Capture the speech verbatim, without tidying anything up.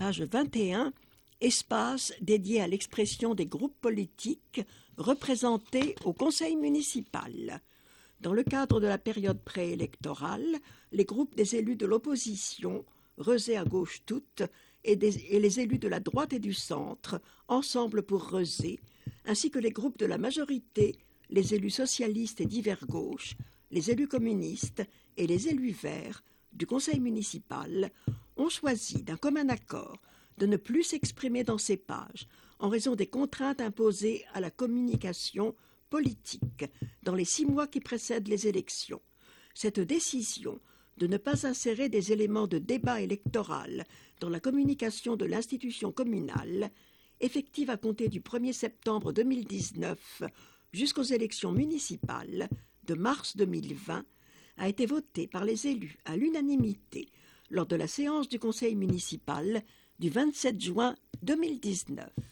Page vingt et un, espace dédié à l'expression des groupes politiques représentés au conseil municipal. Dans le cadre de la période préélectorale, les groupes des élus de l'opposition, Rezé à gauche toutes, et, des, et les élus de la droite et du centre, Ensemble pour Rezé, ainsi que les groupes de la majorité, les élus socialistes et divers gauche, les élus communistes et les élus verts du conseil municipal, ont choisi d'un commun accord de ne plus s'exprimer dans ces pages en raison des contraintes imposées à la communication politique dans les six mois qui précèdent les élections. Cette décision de ne pas insérer des éléments de débat électoral dans la communication de l'institution communale, effective à compter du premier septembre deux mille dix-neuf jusqu'aux élections municipales de mars deux mille vingt, a été votée par les élus à l'unanimité lors de la séance du conseil municipal du vingt-sept juin deux mille dix-neuf.